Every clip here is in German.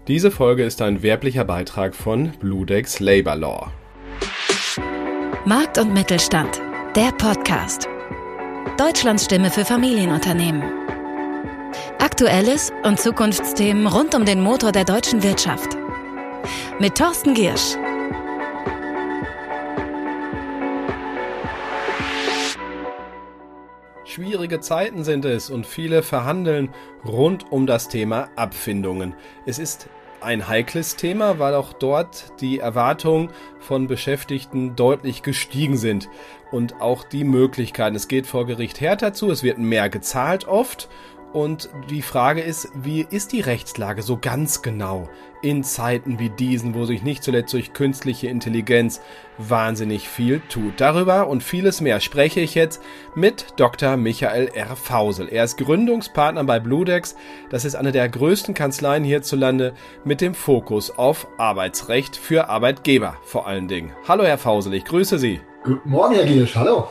Diese Folge ist ein werblicher Beitrag von Bludex Labor Law. Markt und Mittelstand, der Podcast. Deutschlands Stimme für Familienunternehmen. Aktuelles und Zukunftsthemen rund um den Motor der deutschen Wirtschaft. Mit Thorsten Giersch. Schwierige Zeiten sind es und viele verhandeln rund um das Thema Abfindungen. Es ist ein heikles Thema, weil auch dort die Erwartungen von Beschäftigten deutlich gestiegen sind und auch die Möglichkeiten. Es geht vor Gericht härter zu, es wird mehr gezahlt oft. Und die Frage ist, wie ist die Rechtslage so ganz genau in Zeiten wie diesen, wo sich nicht zuletzt durch künstliche Intelligenz wahnsinnig viel tut? Darüber und vieles mehr spreche ich jetzt mit Dr. Michael R. Fausel. Er ist Gründungspartner bei Bludex. Das ist eine der größten Kanzleien hierzulande mit dem Fokus auf Arbeitsrecht für Arbeitgeber vor allen Dingen. Hallo Herr Fausel, ich grüße Sie. Guten Morgen, Herr Giersch, hallo.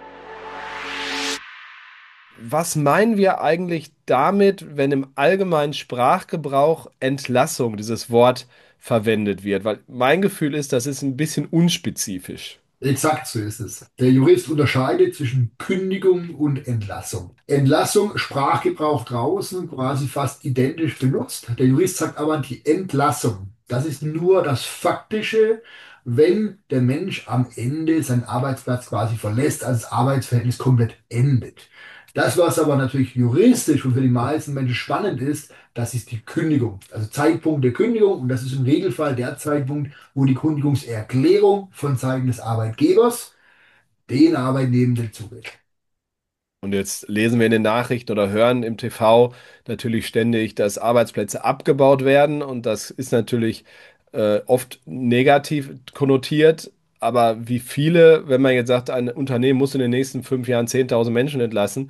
Was meinen wir eigentlich damit, wenn im allgemeinen Sprachgebrauch Entlassung, dieses Wort, verwendet wird? Weil mein Gefühl ist, das ist ein bisschen unspezifisch. Exakt so ist es. Der Jurist unterscheidet zwischen Kündigung und Entlassung. Entlassung, Sprachgebrauch draußen, quasi fast identisch benutzt. Der Jurist sagt aber die Entlassung. Das ist nur das Faktische, wenn der Mensch am Ende seinen Arbeitsplatz quasi verlässt, also das Arbeitsverhältnis komplett endet. Das, was aber natürlich juristisch und für die meisten Menschen spannend ist, das ist die Kündigung. Also Zeitpunkt der Kündigung, und das ist im Regelfall der Zeitpunkt, wo die Kündigungserklärung von Seiten des Arbeitgebers den Arbeitnehmenden zugeht. Und jetzt lesen wir in den Nachrichten oder hören im TV natürlich ständig, dass Arbeitsplätze abgebaut werden. Und das ist natürlich oft negativ konnotiert. Aber wie viele, wenn man jetzt sagt, ein Unternehmen muss in den nächsten 5 Jahren 10.000 Menschen entlassen,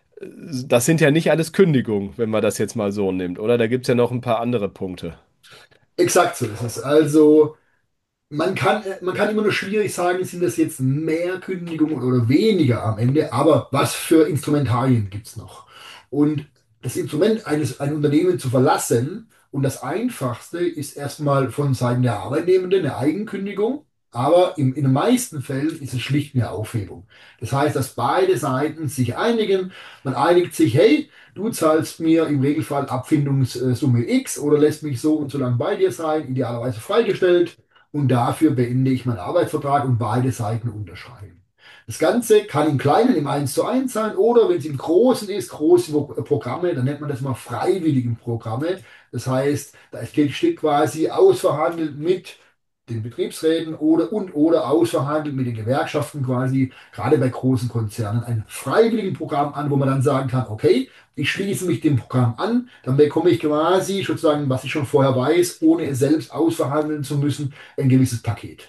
das sind ja nicht alles Kündigungen, wenn man das jetzt mal so nimmt, oder? Da gibt es ja noch ein paar andere Punkte. Exakt so ist es. Also man kann immer nur schwierig sagen, sind das jetzt mehr Kündigungen oder weniger am Ende, aber was für Instrumentarien gibt's noch? Und das Instrument ein Unternehmen zu verlassen, und das Einfachste ist erstmal von Seiten der Arbeitnehmenden eine Eigenkündigung, aber in den meisten Fällen ist es schlicht eine Aufhebung. Das heißt, dass beide Seiten sich einigen, man einigt sich, hey, du zahlst mir im Regelfall Abfindungssumme X oder lässt mich so und so lang bei dir sein, idealerweise freigestellt. Und dafür beende ich meinen Arbeitsvertrag und beide Seiten unterschreiben. Das Ganze kann im Kleinen, im 1:1 sein oder wenn es im Großen ist, große Programme, dann nennt man das mal freiwilligen Programme. Das heißt, steht quasi ausverhandelt mit den Betriebsräten oder ausverhandelt mit den Gewerkschaften quasi, gerade bei großen Konzernen, ein freiwilligen Programm an, wo man dann sagen kann, okay, ich schließe mich dem Programm an, dann bekomme ich quasi sozusagen, was ich schon vorher weiß, ohne es selbst ausverhandeln zu müssen, ein gewisses Paket.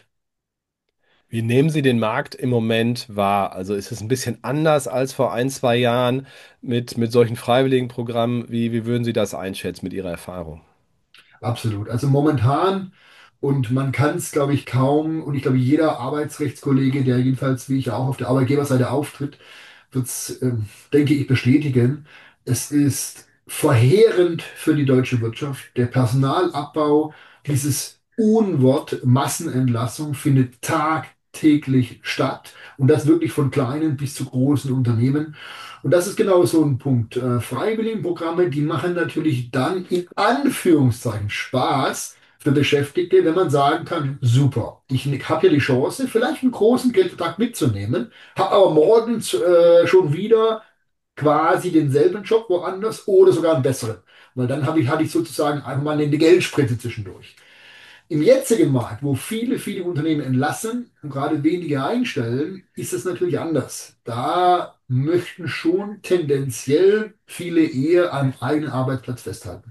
Wie nehmen Sie den Markt im Moment wahr? Also ist es ein bisschen anders als vor 1, 2 Jahren mit solchen freiwilligen Programmen? Wie würden Sie das einschätzen mit Ihrer Erfahrung? Absolut. Also momentan, und man kann es, glaube ich, kaum, und ich glaube, jeder Arbeitsrechtskollege, der jedenfalls wie ich auch auf der Arbeitgeberseite auftritt, wird es, denke ich, bestätigen. Es ist verheerend für die deutsche Wirtschaft. Der Personalabbau, dieses Unwort Massenentlassung findet tagtäglich statt. Und das wirklich von kleinen bis zu großen Unternehmen. Und das ist genau so ein Punkt. Freiwilligenprogramme, die machen natürlich dann in Anführungszeichen Spaß für Beschäftigte, wenn man sagen kann, super, ich habe hier die Chance, vielleicht einen großen Geldbetrag mitzunehmen, habe aber morgens schon wieder quasi denselben Job woanders oder sogar einen besseren. Weil dann hatte ich sozusagen einfach mal eine Geldspritze zwischendurch. Im jetzigen Markt, wo viele Unternehmen entlassen und gerade wenige einstellen, ist es natürlich anders. Da möchten schon tendenziell viele eher am eigenen Arbeitsplatz festhalten.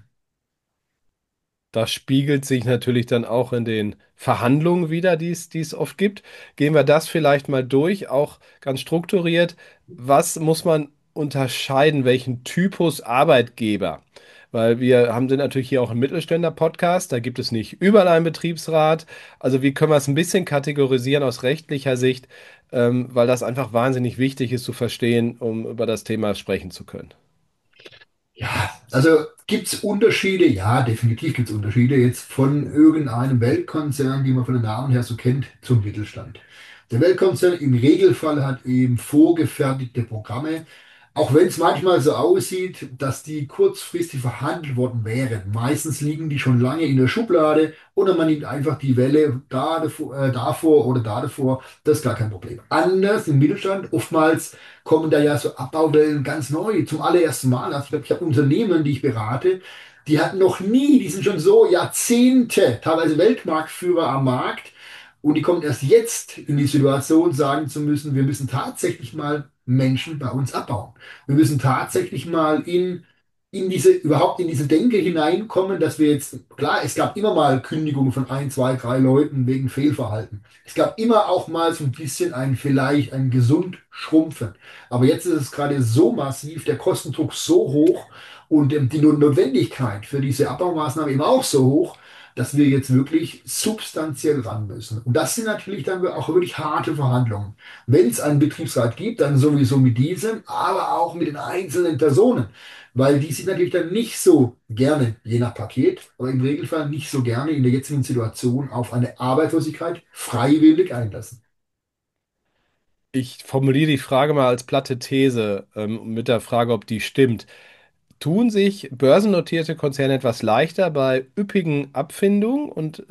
Das spiegelt sich natürlich dann auch in den Verhandlungen wieder, die es oft gibt. Gehen wir das vielleicht mal durch, auch ganz strukturiert. Was muss man unterscheiden, welchen Typus Arbeitgeber? Weil sind natürlich hier auch ein Mittelständler-Podcast, da gibt es nicht überall einen Betriebsrat. Also wie können wir es ein bisschen kategorisieren aus rechtlicher Sicht, weil das einfach wahnsinnig wichtig ist zu verstehen, um über das Thema sprechen zu können. Ja, Also gibt es Unterschiede? Ja, definitiv gibt es Unterschiede jetzt von irgendeinem Weltkonzern, die man von den Namen her so kennt, zum Mittelstand. Der Weltkonzern im Regelfall hat eben vorgefertigte Programme, auch wenn es manchmal so aussieht, dass die kurzfristig verhandelt worden wären. Meistens liegen die schon lange in der Schublade oder man nimmt einfach die Welle davor oder da davor. Das ist gar kein Problem. Anders im Mittelstand, oftmals kommen da ja so Abbauwellen ganz neu, zum allerersten Mal. Also ich habe Unternehmen, die ich berate, die hatten noch nie, die sind schon so Jahrzehnte, teilweise Weltmarktführer am Markt. Und die kommen erst jetzt in die Situation, sagen zu müssen, wir müssen tatsächlich mal Menschen bei uns abbauen. Wir müssen tatsächlich mal überhaupt in diese Denke hineinkommen, dass wir jetzt, klar, es gab immer mal Kündigungen von ein, zwei, drei Leuten wegen Fehlverhalten. Es gab immer auch mal so ein bisschen vielleicht ein gesund Schrumpfen. Aber jetzt ist es gerade so massiv, der Kostendruck so hoch und die Notwendigkeit für diese Abbaumaßnahmen eben auch so hoch, dass wir jetzt wirklich substanziell ran müssen. Und das sind natürlich dann auch wirklich harte Verhandlungen. Wenn es einen Betriebsrat gibt, dann sowieso mit diesem, aber auch mit den einzelnen Personen. Weil die sich natürlich dann nicht so gerne, je nach Paket, aber im Regelfall nicht so gerne in der jetzigen Situation auf eine Arbeitslosigkeit freiwillig einlassen. Ich formuliere die Frage mal als platte These, mit der Frage, ob die stimmt. Tun sich börsennotierte Konzerne etwas leichter bei üppigen Abfindungen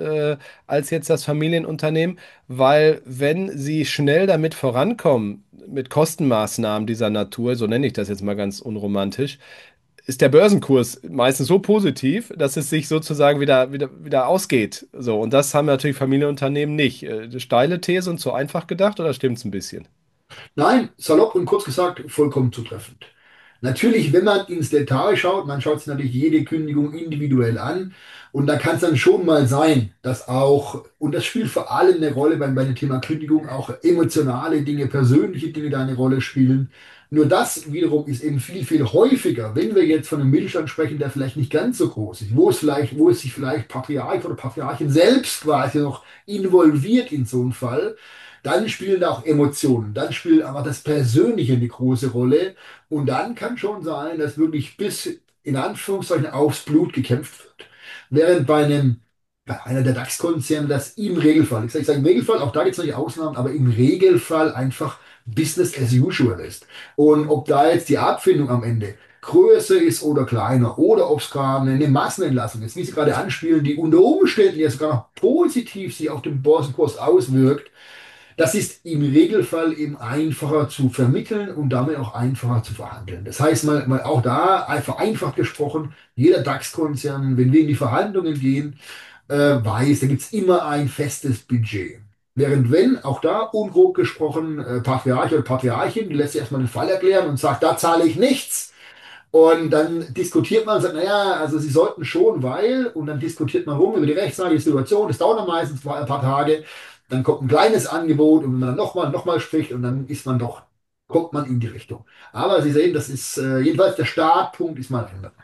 als jetzt das Familienunternehmen, weil wenn sie schnell damit vorankommen, mit Kostenmaßnahmen dieser Natur, so nenne ich das jetzt mal ganz unromantisch, ist der Börsenkurs meistens so positiv, dass es sich sozusagen wieder ausgeht. So, und das haben natürlich Familienunternehmen nicht. Steile These und zu einfach gedacht, oder stimmt es ein bisschen? Nein, salopp und kurz gesagt, vollkommen zutreffend. Natürlich, wenn man ins Detail schaut, man schaut sich natürlich jede Kündigung individuell an und da kann es dann schon mal sein, dass auch, und das spielt vor allem eine Rolle bei dem Thema Kündigung, auch emotionale Dinge, persönliche Dinge da eine Rolle spielen. Nur das wiederum ist eben viel, viel häufiger, wenn wir jetzt von einem Mittelstand sprechen, der vielleicht nicht ganz so groß ist, wo es sich vielleicht Patriarch oder Patriarchin selbst quasi noch involviert in so einen Fall. Dann spielen da auch Emotionen, dann spielt aber das Persönliche eine große Rolle. Und dann kann schon sein, dass wirklich bis in Anführungszeichen aufs Blut gekämpft wird. Während bei einer der DAX-Konzerne das im Regelfall, ich sage im Regelfall, auch da gibt es natürlich Ausnahmen, aber im Regelfall einfach Business as usual ist. Und ob da jetzt die Abfindung am Ende größer ist oder kleiner oder ob es gerade eine Massenentlassung ist, wie Sie gerade anspielen, die unter Umständen ja sogar noch positiv sich auf den Börsenkurs auswirkt, das ist im Regelfall eben einfacher zu vermitteln und damit auch einfacher zu verhandeln. Das heißt mal auch da, vereinfacht gesprochen, jeder DAX-Konzern, wenn wir in die Verhandlungen gehen, weiß, da gibt's immer ein festes Budget. Während wenn, auch da ungrob gesprochen, Patriarch oder Patriarchin, die lässt sich erstmal den Fall erklären und sagt, da zahle ich nichts. Und dann diskutiert man und sagt, naja, also sie sollten schon, weil, und dann diskutiert man rum über die rechtsseitige Situation, das dauert dann meistens ein paar Tage, dann kommt ein kleines Angebot und wenn man dann nochmal spricht und dann ist man doch, kommt man in die Richtung. Aber Sie sehen, das ist jedenfalls der Startpunkt ist mal anders.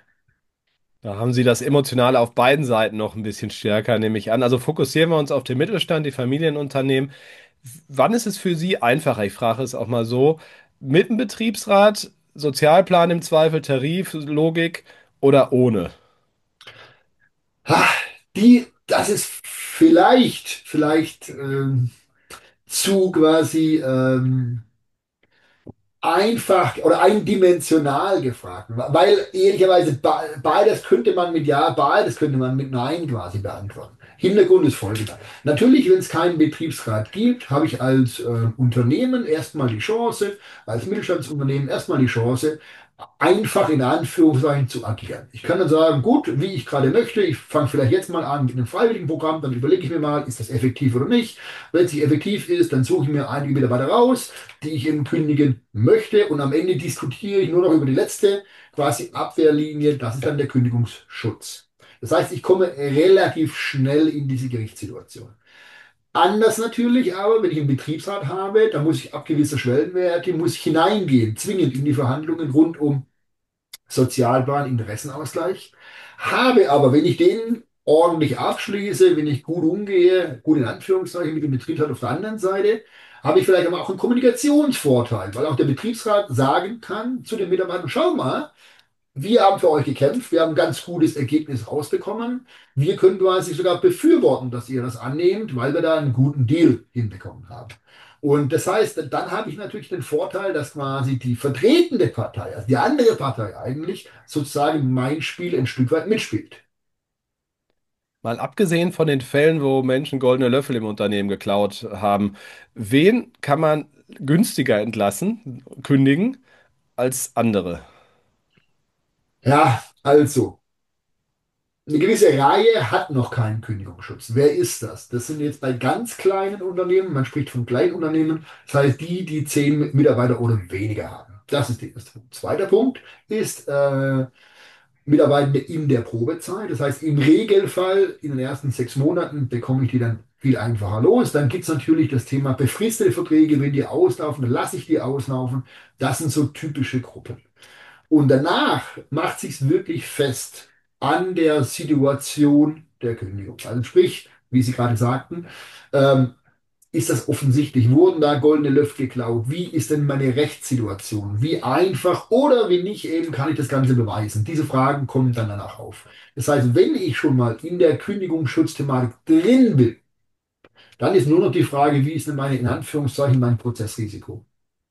Da haben Sie das Emotionale auf beiden Seiten noch ein bisschen stärker, nehme ich an. Also fokussieren wir uns auf den Mittelstand, die Familienunternehmen. Wann ist es für Sie einfacher? Ich frage es auch mal so. Mit dem Betriebsrat, Sozialplan im Zweifel, Tarif, Logik oder ohne? Ha, das ist vielleicht zu quasi einfach oder eindimensional gefragt, weil ehrlicherweise beides könnte man mit Ja, beides könnte man mit Nein quasi beantworten. Hintergrund ist folgender. Natürlich, wenn es keinen Betriebsrat gibt, habe ich als Unternehmen erstmal die Chance, als Mittelstandsunternehmen erstmal die Chance, einfach in Anführungszeichen zu agieren. Ich kann dann sagen, gut, wie ich gerade möchte, ich fange vielleicht jetzt mal an mit einem freiwilligen Programm, dann überlege ich mir mal, ist das effektiv oder nicht. Wenn es nicht effektiv ist, dann suche ich mir einige Mitarbeiter raus, die ich eben kündigen möchte und am Ende diskutiere ich nur noch über die letzte quasi Abwehrlinie, das ist dann der Kündigungsschutz. Das heißt, ich komme relativ schnell in diese Gerichtssituation. Anders natürlich aber, wenn ich einen Betriebsrat habe, da muss ich ab gewisser Schwellenwerte, muss ich hineingehen, zwingend in die Verhandlungen rund um Sozialplan, Interessenausgleich. Habe aber, wenn ich den ordentlich abschließe, wenn ich gut umgehe, gut in Anführungszeichen mit dem Betriebsrat auf der anderen Seite, habe ich vielleicht aber auch einen Kommunikationsvorteil, weil auch der Betriebsrat sagen kann zu den Mitarbeitern, schau mal, wir haben für euch gekämpft, wir haben ein ganz gutes Ergebnis rausbekommen. Wir können quasi sogar befürworten, dass ihr das annehmt, weil wir da einen guten Deal hinbekommen haben. Und das heißt, dann habe ich natürlich den Vorteil, dass quasi die vertretende Partei, also die andere Partei eigentlich, sozusagen mein Spiel ein Stück weit mitspielt. Mal abgesehen von den Fällen, wo Menschen goldene Löffel im Unternehmen geklaut haben, wen kann man günstiger entlassen, kündigen, als andere? Ja, also. Eine gewisse Reihe hat noch keinen Kündigungsschutz. Wer ist das? Das sind jetzt bei ganz kleinen Unternehmen, man spricht von Kleinunternehmen, das heißt die, die 10 Mitarbeiter oder weniger haben. Das ist der erste Punkt. Zweiter Punkt ist Mitarbeitende in der Probezeit. Das heißt, im Regelfall in den ersten 6 Monaten bekomme ich die dann viel einfacher los. Dann gibt es natürlich das Thema befristete Verträge. Wenn die auslaufen, dann lasse ich die auslaufen. Das sind so typische Gruppen. Und danach macht sich's wirklich fest an der Situation der Kündigung. Also sprich, wie Sie gerade sagten, ähm, ist das offensichtlich? Wurden da goldene Löffel geklaut? Wie ist denn meine Rechtssituation? Wie einfach oder wie nicht eben kann ich das Ganze beweisen? Diese Fragen kommen dann danach auf. Das heißt, wenn ich schon mal in der Kündigungsschutzthematik drin bin, dann ist nur noch die Frage, wie ist denn meine, in Anführungszeichen, mein Prozessrisiko?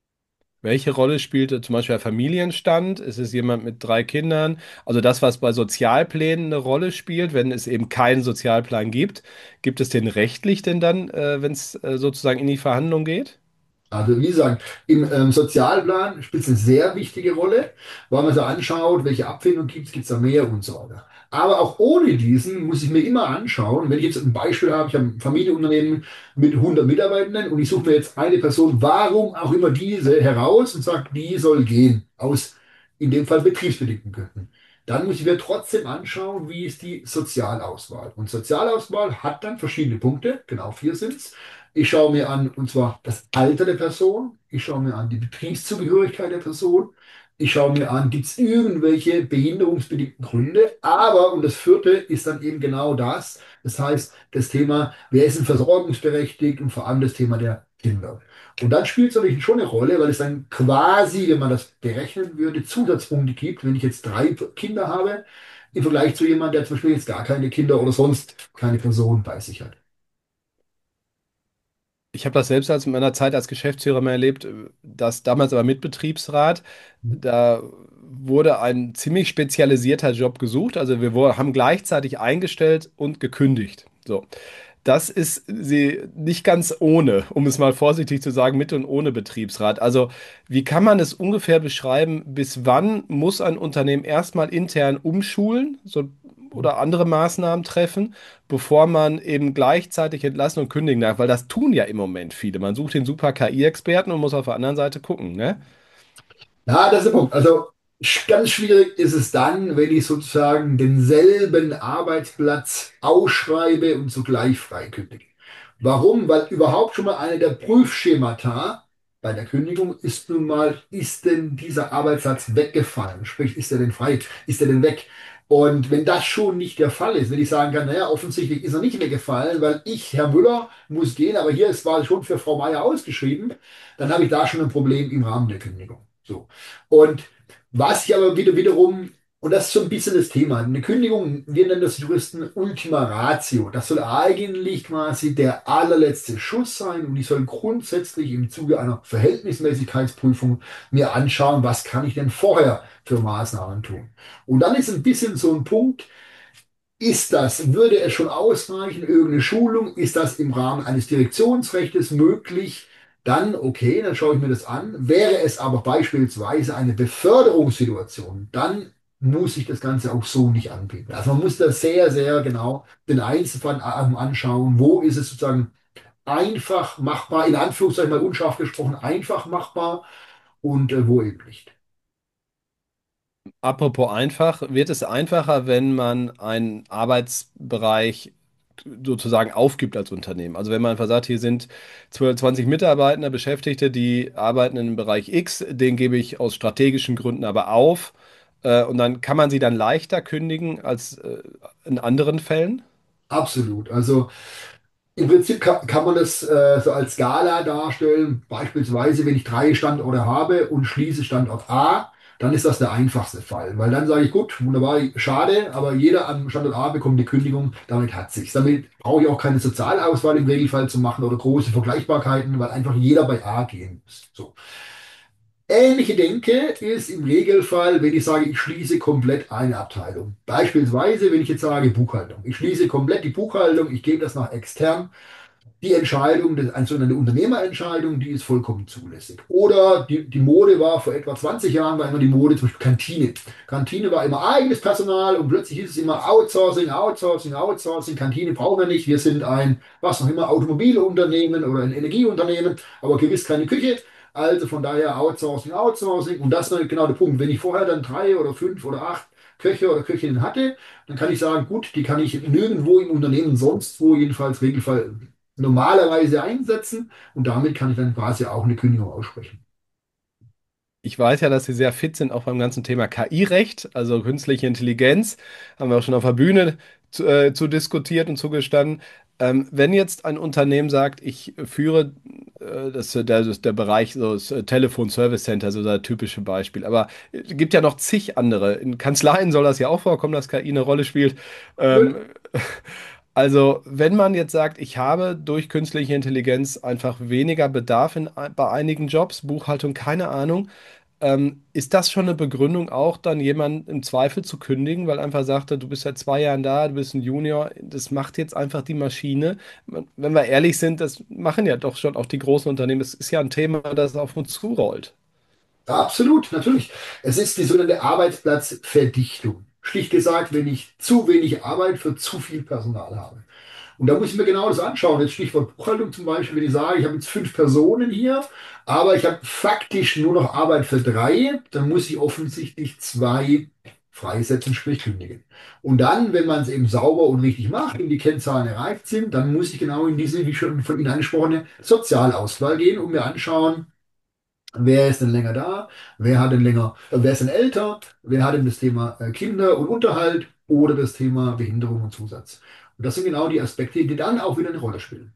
Welche Rolle spielt zum Beispiel der Familienstand? Ist es jemand mit 3 Kindern? Also das, was bei Sozialplänen eine Rolle spielt, wenn es eben keinen Sozialplan gibt, gibt es den rechtlich denn dann, wenn es sozusagen in die Verhandlung geht? Also wie gesagt, im Sozialplan spielt es eine sehr wichtige Rolle, weil man so anschaut, welche Abfindung gibt es da mehr und so weiter. Aber auch ohne diesen muss ich mir immer anschauen, wenn ich jetzt ein Beispiel habe, ich habe ein Familienunternehmen mit 100 Mitarbeitenden und ich suche mir jetzt eine Person, warum auch immer diese, heraus und sage, die soll gehen, aus in dem Fall betriebsbedingten Gründen. Dann muss ich mir trotzdem anschauen, wie ist die Sozialauswahl. Und Sozialauswahl hat dann verschiedene Punkte, genau 4 sind es. Ich schaue mir an, und zwar das Alter der Person. Ich schaue mir an die Betriebszugehörigkeit der Person. Ich schaue mir an, gibt es irgendwelche behinderungsbedingten Gründe? Aber, und das vierte ist dann eben genau das. Das heißt, das Thema, wer ist denn versorgungsberechtigt und vor allem das Thema der Kinder. Und dann spielt es natürlich schon eine Rolle, weil es dann quasi, wenn man das berechnen würde, Zusatzpunkte gibt, wenn ich jetzt 3 Kinder habe, im Vergleich zu jemandem, der zum Beispiel jetzt gar keine Kinder oder sonst keine Person bei sich hat. Ich habe das selbst als in meiner Zeit als Geschäftsführer mal erlebt, dass damals aber mit Betriebsrat, da wurde ein ziemlich spezialisierter Job gesucht. Also haben gleichzeitig eingestellt und gekündigt. So. Das ist sie nicht ganz ohne, um es mal vorsichtig zu sagen, mit und ohne Betriebsrat. Also, wie kann man es ungefähr beschreiben, bis wann muss ein Unternehmen erstmal intern umschulen, so, oder andere Maßnahmen treffen, bevor man eben gleichzeitig entlassen und kündigen darf? Weil das tun ja im Moment viele. Man sucht den super KI-Experten und muss auf der anderen Seite gucken, ne? Ja, das ist der Punkt. Also ganz schwierig ist es dann, wenn ich sozusagen denselben Arbeitsplatz ausschreibe und zugleich freikündige. Warum? Weil überhaupt schon mal eine der Prüfschemata bei der Kündigung ist nun mal, ist denn dieser Arbeitsplatz weggefallen? Sprich, ist er denn frei? Ist er denn weg? Und wenn das schon nicht der Fall ist, wenn ich sagen kann, naja, offensichtlich ist er nicht weggefallen, weil ich, Herr Müller, muss gehen, aber hier ist zwar schon für Frau Meier ausgeschrieben, dann habe ich da schon ein Problem im Rahmen der Kündigung. So. Und was ich aber wiederum, und das ist so ein bisschen das Thema, eine Kündigung, wir nennen das Juristen Ultima Ratio. Das soll eigentlich quasi der allerletzte Schuss sein und ich soll grundsätzlich im Zuge einer Verhältnismäßigkeitsprüfung mir anschauen, was kann ich denn vorher für Maßnahmen tun. Und dann ist ein bisschen so ein Punkt, würde es schon ausreichen, irgendeine Schulung? Ist das im Rahmen eines Direktionsrechts möglich? Dann, okay, dann schaue ich mir das an. Wäre es aber beispielsweise eine Beförderungssituation, dann muss ich das Ganze auch so nicht anbieten. Also man muss da sehr, sehr genau den Einzelfall anschauen. Wo ist es sozusagen einfach machbar, in Anführungszeichen mal unscharf gesprochen, einfach machbar und wo eben nicht. Apropos einfach, wird es einfacher, wenn man einen Arbeitsbereich sozusagen aufgibt als Unternehmen? Also wenn man einfach sagt, hier sind 12, 20 Mitarbeiter, Beschäftigte, die arbeiten in dem Bereich X, den gebe ich aus strategischen Gründen aber auf. Und dann kann man sie dann leichter kündigen als in anderen Fällen? Absolut. Also im Prinzip kann man das so als Skala darstellen. Beispielsweise, wenn ich 3 Standorte habe und schließe Standort A, dann ist das der einfachste Fall. Weil dann sage ich, gut, wunderbar, schade, aber jeder am Standort A bekommt die Kündigung, damit hat sich's. Damit brauche ich auch keine Sozialauswahl im Regelfall zu machen oder große Vergleichbarkeiten, weil einfach jeder bei A gehen muss. So. Ähnliche Denke ist im Regelfall, wenn ich sage, ich schließe komplett eine Abteilung. Beispielsweise, wenn ich jetzt sage Buchhaltung. Ich schließe komplett die Buchhaltung, ich gebe das nach extern. Die Entscheidung, also eine Unternehmerentscheidung, die ist vollkommen zulässig. Oder die Mode war vor etwa 20 Jahren, war immer die Mode, zum Beispiel Kantine. Kantine war immer eigenes Personal und plötzlich hieß es immer Outsourcing, Outsourcing, Outsourcing. Kantine brauchen wir nicht. Wir sind ein, was auch immer, Automobilunternehmen oder ein Energieunternehmen, aber gewiss keine Küche. Also von daher Outsourcing, Outsourcing. Und das ist genau der Punkt. Wenn ich vorher dann 3 oder 5 oder 8 Köche oder Köchinnen hatte, dann kann ich sagen, gut, die kann ich nirgendwo im Unternehmen sonst wo, jedenfalls Regelfall normalerweise einsetzen und damit kann ich dann quasi auch eine Kündigung aussprechen. Ich weiß ja, dass Sie sehr fit sind, auch beim ganzen Thema KI-Recht, also künstliche Intelligenz. Haben wir auch schon auf der Bühne zu diskutiert und zugestanden. Wenn jetzt ein Unternehmen sagt, ich führe der Bereich, so das Telefon Service Center, so das typische Beispiel. Aber es gibt ja noch zig andere. In Kanzleien soll das ja auch vorkommen, dass KI eine Rolle spielt. Ähm, also, wenn man jetzt sagt, ich habe durch künstliche Intelligenz einfach weniger Bedarf bei einigen Jobs, Buchhaltung, keine Ahnung, ist das schon eine Begründung auch, dann jemanden im Zweifel zu kündigen, weil einfach sagte, du bist seit 2 Jahren da, du bist ein Junior, das macht jetzt einfach die Maschine. Wenn wir ehrlich sind, das machen ja doch schon auch die großen Unternehmen. Es ist ja ein Thema, das auf uns zurollt. Ja, absolut, natürlich. Es ist die sogenannte Arbeitsplatzverdichtung. Schlicht gesagt, wenn ich zu wenig Arbeit für zu viel Personal habe. Und da muss ich mir genau das anschauen. Jetzt Stichwort Buchhaltung zum Beispiel, wenn ich sage, ich habe jetzt 5 Personen hier, aber ich habe faktisch nur noch Arbeit für 3, dann muss ich offensichtlich 2 freisetzen, sprich kündigen. Und dann, wenn man es eben sauber und richtig macht und die Kennzahlen erreicht sind, dann muss ich genau in diese, wie schon von Ihnen angesprochene, Sozialauswahl gehen und mir anschauen, wer ist denn länger da? Wer hat denn länger, wer ist denn älter? Wer hat denn das Thema Kinder und Unterhalt oder das Thema Behinderung und Zusatz? Und das sind genau die Aspekte, die dann auch wieder eine Rolle spielen.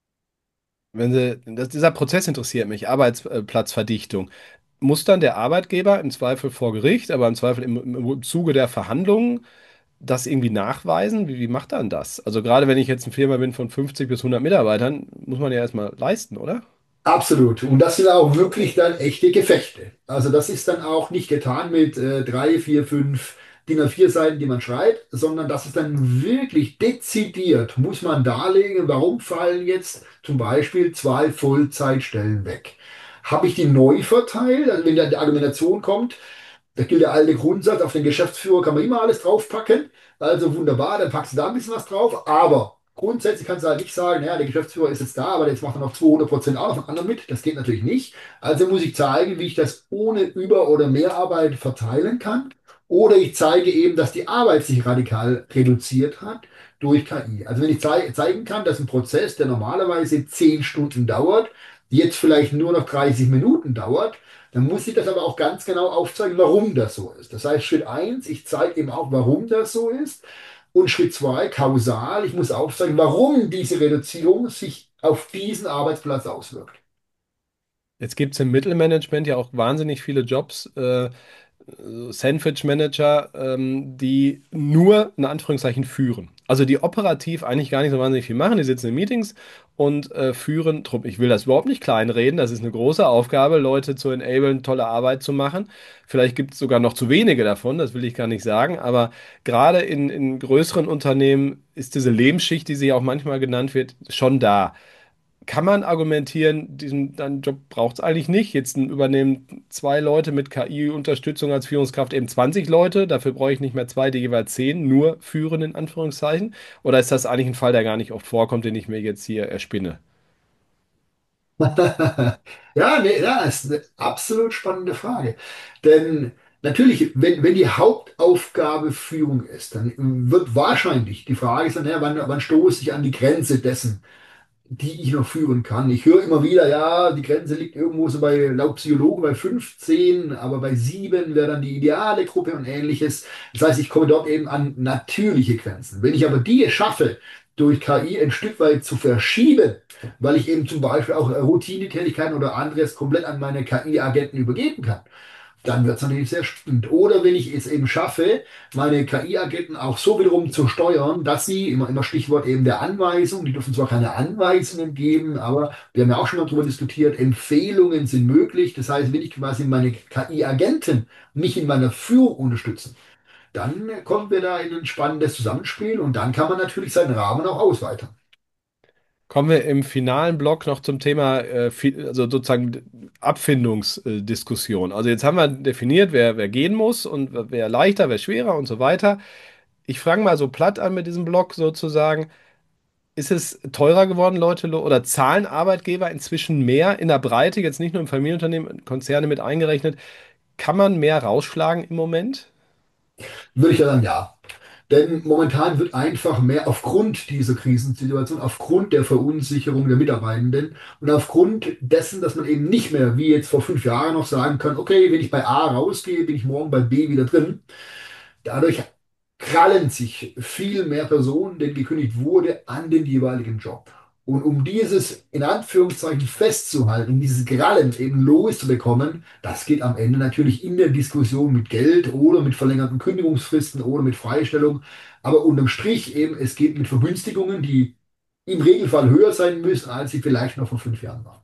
Dieser Prozess interessiert mich, Arbeitsplatzverdichtung. Muss dann der Arbeitgeber im Zweifel vor Gericht, aber im Zweifel im Zuge der Verhandlungen das irgendwie nachweisen? Wie macht er denn das? Also gerade wenn ich jetzt eine Firma bin von 50 bis 100 Mitarbeitern, muss man ja erstmal leisten, oder? Absolut. Und das sind auch wirklich dann echte Gefechte. Also das ist dann auch nicht getan mit 3, 4, 5 DIN A4 Seiten, die man schreibt, sondern das ist dann wirklich dezidiert, muss man darlegen, warum fallen jetzt zum Beispiel 2 Vollzeitstellen weg. Habe ich die neu verteilt? Also wenn da die Argumentation kommt, da gilt der alte Grundsatz, auf den Geschäftsführer kann man immer alles draufpacken. Also wunderbar, dann packst du da ein bisschen was drauf. Aber grundsätzlich kannst du halt nicht sagen, naja, der Geschäftsführer ist jetzt da, aber jetzt macht er noch 200% auch noch von anderen mit. Das geht natürlich nicht. Also muss ich zeigen, wie ich das ohne Über- oder Mehrarbeit verteilen kann. Oder ich zeige eben, dass die Arbeit sich radikal reduziert hat durch KI. Also wenn ich zeigen kann, dass ein Prozess, der normalerweise 10 Stunden dauert, jetzt vielleicht nur noch 30 Minuten dauert, dann muss ich das aber auch ganz genau aufzeigen, warum das so ist. Das heißt, Schritt eins, ich zeige eben auch, warum das so ist. Und Schritt 2, kausal, ich muss aufzeigen, warum diese Reduzierung sich auf diesen Arbeitsplatz auswirkt. Jetzt gibt es im Mittelmanagement ja auch wahnsinnig viele Jobs, Sandwich Manager, die nur in Anführungszeichen führen. Also die operativ eigentlich gar nicht so wahnsinnig viel machen. Die sitzen in Meetings und führen Trupp. Ich will das überhaupt nicht kleinreden. Das ist eine große Aufgabe, Leute zu enablen, tolle Arbeit zu machen. Vielleicht gibt es sogar noch zu wenige davon, das will ich gar nicht sagen. Aber gerade in größeren Unternehmen ist diese Lebensschicht, die sie auch manchmal genannt wird, schon da. Kann man argumentieren, diesen deinen Job braucht es eigentlich nicht. Jetzt übernehmen 2 Leute mit KI-Unterstützung als Führungskraft eben 20 Leute. Dafür brauche ich nicht mehr zwei, die jeweils 10 nur führen, in Anführungszeichen. Oder ist das eigentlich ein Fall, der gar nicht oft vorkommt, den ich mir jetzt hier erspinne? Ja, nee, ja, ist eine absolut spannende Frage. Denn natürlich, wenn die Hauptaufgabe Führung ist, dann wird wahrscheinlich die Frage sein, ja, wann stoße ich an die Grenze dessen, die ich noch führen kann. Ich höre immer wieder, ja, die Grenze liegt irgendwo so bei, laut Psychologen, bei 15, aber bei 7 wäre dann die ideale Gruppe und ähnliches. Das heißt, ich komme dort eben an natürliche Grenzen. Wenn ich aber die es schaffe, durch KI ein Stück weit zu verschieben, weil ich eben zum Beispiel auch Routinetätigkeiten oder anderes komplett an meine KI-Agenten übergeben kann, dann wird es natürlich sehr spannend. Oder wenn ich es eben schaffe, meine KI-Agenten auch so wiederum zu steuern, dass sie, immer Stichwort eben der Anweisung, die dürfen zwar keine Anweisungen geben, aber wir haben ja auch schon mal darüber diskutiert, Empfehlungen sind möglich. Das heißt, wenn ich quasi meine KI-Agenten mich in meiner Führung unterstützen, dann kommen wir da in ein spannendes Zusammenspiel und dann kann man natürlich seinen Rahmen auch ausweiten. Kommen wir im finalen Block noch zum Thema, also sozusagen Abfindungsdiskussion. Also jetzt haben wir definiert, wer gehen muss und wer leichter, wer schwerer und so weiter. Ich frage mal so platt an mit diesem Block sozusagen, ist es teurer geworden, Leute, oder zahlen Arbeitgeber inzwischen mehr in der Breite, jetzt nicht nur im Familienunternehmen, Konzerne mit eingerechnet, kann man mehr rausschlagen im Moment? Würde ich ja sagen, ja. Denn momentan wird einfach mehr aufgrund dieser Krisensituation, aufgrund der Verunsicherung der Mitarbeitenden und aufgrund dessen, dass man eben nicht mehr wie jetzt vor 5 Jahren noch sagen kann, okay, wenn ich bei A rausgehe, bin ich morgen bei B wieder drin. Dadurch krallen sich viel mehr Personen, denen gekündigt wurde, an den jeweiligen Job. Und um dieses in Anführungszeichen festzuhalten, um dieses Krallen eben loszubekommen, das geht am Ende natürlich in der Diskussion mit Geld oder mit verlängerten Kündigungsfristen oder mit Freistellung. Aber unterm Strich eben, es geht mit Vergünstigungen, die im Regelfall höher sein müssen, als sie vielleicht noch vor 5 Jahren waren.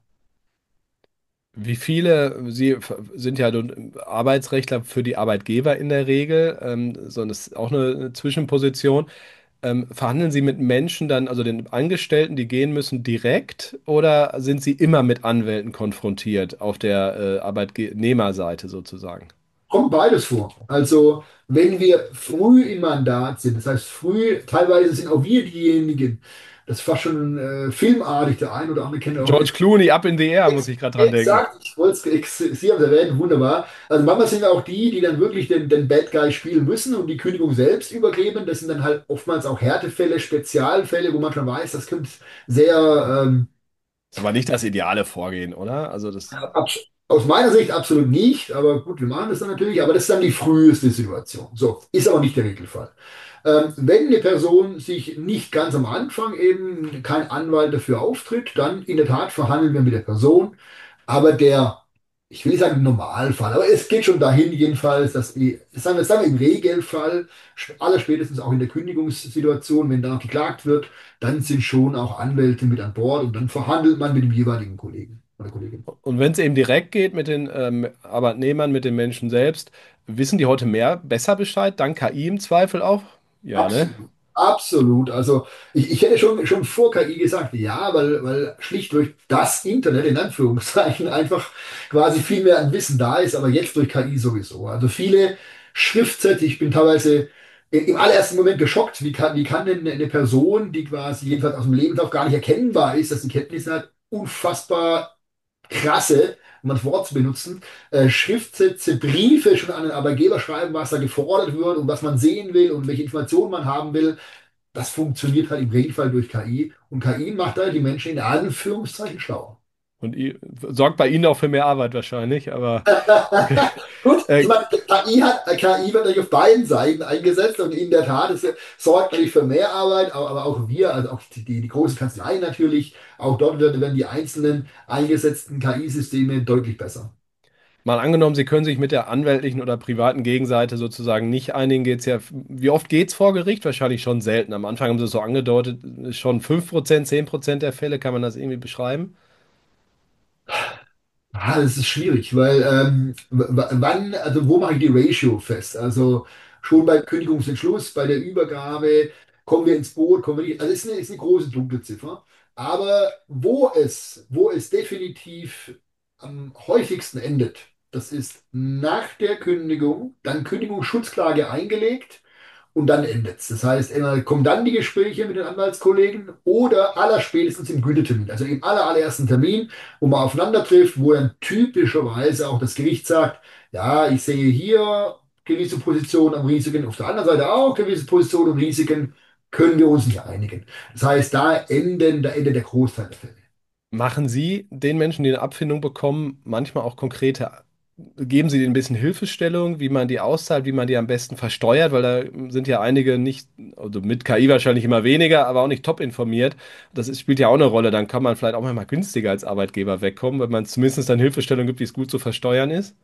Wie viele, Sie sind ja nun Arbeitsrechtler für die Arbeitgeber in der Regel, sondern das ist auch eine Zwischenposition. Verhandeln Sie mit Menschen dann, also den Angestellten, die gehen müssen, direkt oder sind Sie immer mit Anwälten konfrontiert auf der Arbeitnehmerseite sozusagen? Kommt beides vor. Also, wenn wir früh im Mandat sind, das heißt früh, teilweise sind auch wir diejenigen, das ist fast schon filmartig, der ein oder andere kennt auch George Clooney, Up in the Air, muss ich gerade dran denken. exakt, ich wollte Sie haben es erwähnt, wunderbar. Also manchmal sind auch die, die dann wirklich den Bad Guy spielen müssen und die Kündigung selbst übergeben. Das sind dann halt oftmals auch Härtefälle, Spezialfälle, wo man schon weiß, das könnte sehr Ist aber nicht das ideale Vorgehen, oder? Also das. Aus meiner Sicht absolut nicht, aber gut, wir machen das dann natürlich, aber das ist dann die früheste Situation. So, ist aber nicht der Regelfall. Wenn eine Person sich nicht ganz am Anfang eben kein Anwalt dafür auftritt, dann in der Tat verhandeln wir mit der Person. Aber ich will nicht sagen Normalfall, aber es geht schon dahin jedenfalls, dass sagen wir im Regelfall, allerspätestens auch in der Kündigungssituation, wenn da geklagt wird, dann sind schon auch Anwälte mit an Bord und dann verhandelt man mit dem jeweiligen Kollegen oder Kollegin. Und wenn es eben direkt geht mit den Arbeitnehmern, mit den Menschen selbst, wissen die heute besser Bescheid, dank KI im Zweifel auch? Ja, ne? Absolut. Absolut. Also ich hätte schon vor KI gesagt, ja, weil schlicht durch das Internet in Anführungszeichen einfach quasi viel mehr an Wissen da ist, aber jetzt durch KI sowieso. Also viele Schriftsätze, ich bin teilweise im allerersten Moment geschockt, wie kann denn eine Person, die quasi jedenfalls aus dem Lebenslauf gar nicht erkennbar ist, dass sie Kenntnisse hat, unfassbar krasse, um das Wort zu benutzen, Schriftsätze, Briefe schon an den Arbeitgeber schreiben, was da gefordert wird und was man sehen will und welche Informationen man haben will. Das funktioniert halt im Regelfall durch KI. Und KI macht halt die Menschen in Anführungszeichen schlauer. Und sorgt bei Ihnen auch für mehr Arbeit wahrscheinlich, aber okay. Gut, ich Äh, meine, KI wird natürlich auf beiden Seiten eingesetzt und in der Tat, es sorgt natürlich für mehr Arbeit, aber auch wir, also auch die großen Kanzleien natürlich, auch dort werden die einzelnen eingesetzten KI-Systeme deutlich besser. Mal angenommen, Sie können sich mit der anwältlichen oder privaten Gegenseite sozusagen nicht einigen, geht's ja, wie oft geht's vor Gericht? Wahrscheinlich schon selten. Am Anfang haben Sie es so angedeutet, schon 5%, 10% der Fälle, kann man das irgendwie beschreiben? Ah, das ist schwierig, weil wann, also wo mache ich die Ratio fest? Also schon beim Kündigungsentschluss, bei der Übergabe, kommen wir ins Boot, kommen wir nicht. Also ist eine große dunkle Ziffer. Aber wo es definitiv am häufigsten endet, das ist nach der Kündigung, dann Kündigungsschutzklage eingelegt. Und dann endet's. Das heißt, entweder kommen dann die Gespräche mit den Anwaltskollegen oder allerspätestens im Gütetermin, also im allerersten Termin, wo man aufeinander trifft, wo dann typischerweise auch das Gericht sagt, ja, ich sehe hier gewisse Positionen am Risiken, auf der anderen Seite auch gewisse Positionen und Risiken, können wir uns nicht einigen. Das heißt, da endet der Großteil der Fälle. Machen Sie den Menschen, die eine Abfindung bekommen, manchmal auch geben Sie denen ein bisschen Hilfestellung, wie man die auszahlt, wie man die am besten versteuert, weil da sind ja einige nicht, also mit KI wahrscheinlich immer weniger, aber auch nicht top informiert. Spielt ja auch eine Rolle. Dann kann man vielleicht auch mal günstiger als Arbeitgeber wegkommen, wenn man zumindest dann Hilfestellung gibt, wie es gut zu versteuern ist.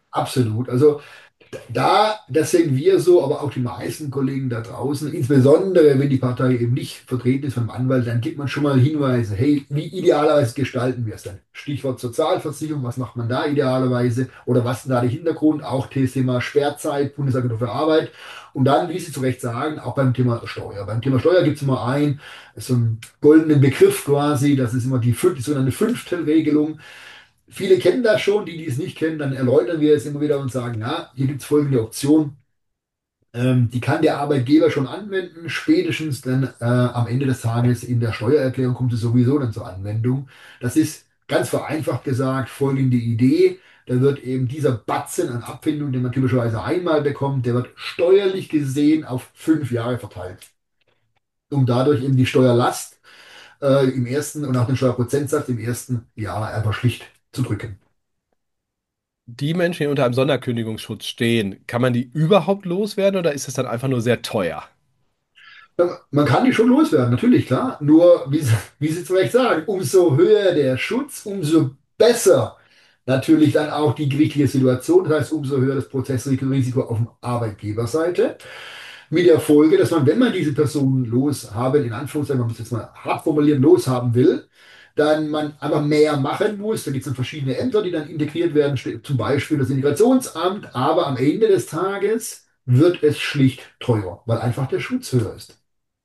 Absolut. Also das sehen wir so, aber auch die meisten Kollegen da draußen, insbesondere wenn die Partei eben nicht vertreten ist vom Anwalt, dann gibt man schon mal Hinweise, hey, wie idealerweise gestalten wir es dann? Stichwort Sozialversicherung, was macht man da idealerweise? Oder was ist denn da der Hintergrund? Auch das Thema Sperrzeit, Bundesagentur für Arbeit. Und dann, wie Sie zu Recht sagen, auch beim Thema Steuer. Beim Thema Steuer gibt es immer so einen goldenen Begriff quasi, das ist immer die sogenannte Fünftelregelung. Viele kennen das schon, die es nicht kennen, dann erläutern wir es immer wieder und sagen, ja, hier gibt es folgende Option. Die kann der Arbeitgeber schon anwenden, spätestens dann am Ende des Tages in der Steuererklärung kommt es sowieso dann zur Anwendung. Das ist ganz vereinfacht gesagt folgende Idee. Da wird eben dieser Batzen an Abfindung, den man typischerweise einmal bekommt, der wird steuerlich gesehen auf 5 Jahre verteilt, um dadurch eben die Steuerlast im ersten und auch den Steuerprozentsatz im ersten Jahr einfach schlicht zu drücken. Die Menschen, die unter einem Sonderkündigungsschutz stehen, kann man die überhaupt loswerden oder ist es dann einfach nur sehr teuer? Ja, man kann die schon loswerden, natürlich, klar. Nur, wie Sie zu Recht sagen, umso höher der Schutz, umso besser natürlich dann auch die gerichtliche Situation. Das heißt, umso höher das Prozessrisiko auf der Arbeitgeberseite. Mit der Folge, dass man, wenn man diese Personen loshaben, in Anführungszeichen, man muss jetzt mal hart formulieren, loshaben will, dann man einfach mehr machen muss. Da gibt es dann verschiedene Ämter, die dann integriert werden, zum Beispiel das Integrationsamt. Aber am Ende des Tages wird es schlicht teurer, weil einfach der Schutz höher ist.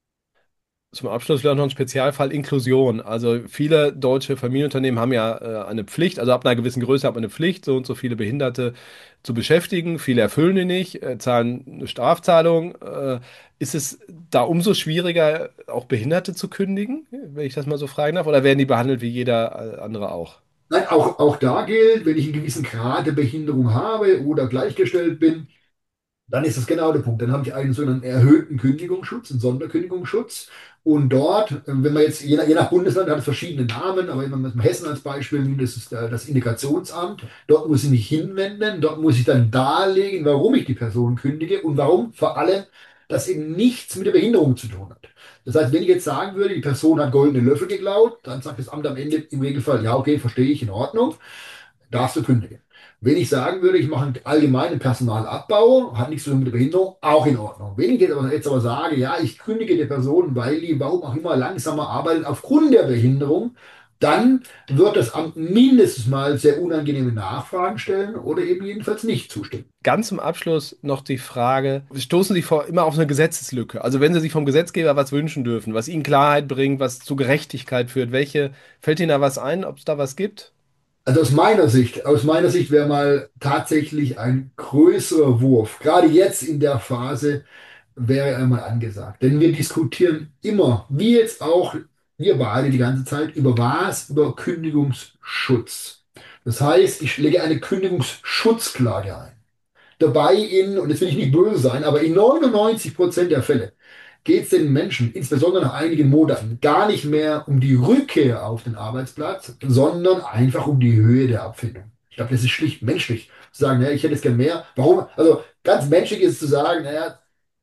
Zum Abschluss vielleicht noch ein Spezialfall Inklusion. Also viele deutsche Familienunternehmen haben ja eine Pflicht, also ab einer gewissen Größe hat man eine Pflicht, so und so viele Behinderte zu beschäftigen. Viele erfüllen die nicht, zahlen eine Strafzahlung. Ist es da umso schwieriger, auch Behinderte zu kündigen, wenn ich das mal so fragen darf? Oder werden die behandelt wie jeder andere auch? Nein, auch da gilt, wenn ich einen gewissen Grad der Behinderung habe oder gleichgestellt bin, dann ist das genau der Punkt. Dann habe ich einen sogenannten erhöhten Kündigungsschutz, einen Sonderkündigungsschutz. Und dort, wenn man jetzt, je nach Bundesland hat es verschiedene Namen, aber wenn man mit Hessen als Beispiel nimmt, das ist das Integrationsamt. Dort muss ich mich hinwenden, dort muss ich dann darlegen, warum ich die Person kündige und warum vor allem das eben nichts mit der Behinderung zu tun hat. Das heißt, wenn ich jetzt sagen würde, die Person hat goldene Löffel geklaut, dann sagt das Amt am Ende im Regelfall, ja, okay, verstehe ich, in Ordnung, darfst du kündigen. Wenn ich sagen würde, ich mache einen allgemeinen Personalabbau, hat nichts zu tun mit der Behinderung, auch in Ordnung. Wenn ich jetzt aber sage, ja, ich kündige die Person, weil die, warum auch immer, langsamer arbeitet aufgrund der Behinderung, dann wird das Amt mindestens mal sehr unangenehme Nachfragen stellen oder eben jedenfalls nicht zustimmen. Ganz zum Abschluss noch die Frage, stoßen Sie immer auf eine Gesetzeslücke? Also wenn Sie sich vom Gesetzgeber was wünschen dürfen, was Ihnen Klarheit bringt, was zu Gerechtigkeit führt, fällt Ihnen da was ein, ob es da was gibt? Also aus meiner Sicht wäre mal tatsächlich ein größerer Wurf, gerade jetzt in der Phase, wäre einmal angesagt. Denn wir diskutieren immer, wie jetzt auch wir beide die ganze Zeit, über was? Über Kündigungsschutz. Das heißt, ich lege eine Kündigungsschutzklage ein. Dabei und jetzt will ich nicht böse sein, aber in 99% der Fälle geht es den Menschen, insbesondere nach einigen Monaten, gar nicht mehr um die Rückkehr auf den Arbeitsplatz, sondern einfach um die Höhe der Abfindung. Ich glaube, das ist schlicht menschlich. Zu sagen, naja, ich hätte es gern mehr. Warum? Also ganz menschlich ist es zu sagen, naja,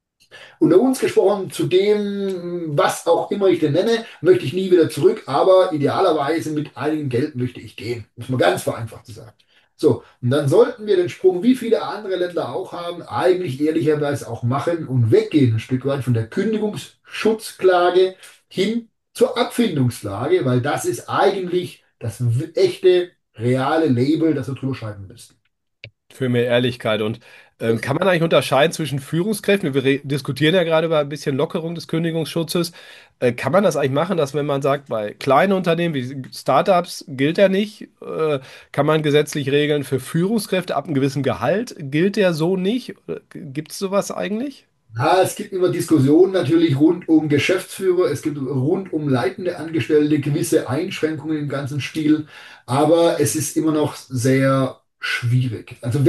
unter uns gesprochen, zu dem, was auch immer ich denn nenne, möchte ich nie wieder zurück, aber idealerweise mit einigem Geld möchte ich gehen. Muss man ganz vereinfacht sagen. So, und dann sollten wir den Sprung, wie viele andere Länder auch haben, eigentlich ehrlicherweise auch machen und weggehen, ein Stück weit von der Kündigungsschutzklage hin zur Abfindungslage, weil das ist eigentlich das echte, reale Label, das wir drüber schreiben müssen. Für mehr Ehrlichkeit. Und kann man eigentlich unterscheiden zwischen Führungskräften? Wir diskutieren ja gerade über ein bisschen Lockerung des Kündigungsschutzes. Kann man das eigentlich machen, dass wenn man sagt, bei kleinen Unternehmen wie Startups gilt er nicht, kann man gesetzlich regeln für Führungskräfte ab einem gewissen Gehalt? Gilt der so nicht? Gibt es sowas eigentlich? Ja, es gibt immer Diskussionen natürlich rund um Geschäftsführer, es gibt rund um leitende Angestellte gewisse Einschränkungen im ganzen Spiel, aber es ist immer noch sehr schwierig. Also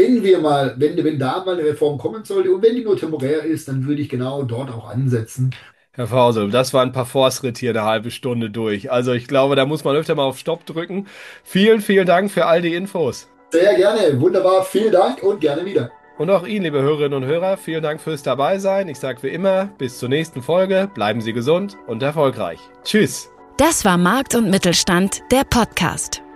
wenn da mal eine Reform kommen sollte und wenn die nur temporär ist, dann würde ich genau dort auch ansetzen. Herr Fause, das war ein Parforce-Ritt hier eine halbe Stunde durch. Also ich glaube, da muss man öfter mal auf Stopp drücken. Vielen, vielen Dank für all die Infos. Sehr gerne, wunderbar, vielen Dank und gerne wieder. Und auch Ihnen, liebe Hörerinnen und Hörer, vielen Dank fürs Dabeisein. Ich sage wie immer, bis zur nächsten Folge. Bleiben Sie gesund und erfolgreich. Tschüss. Das war Markt und Mittelstand, der Podcast.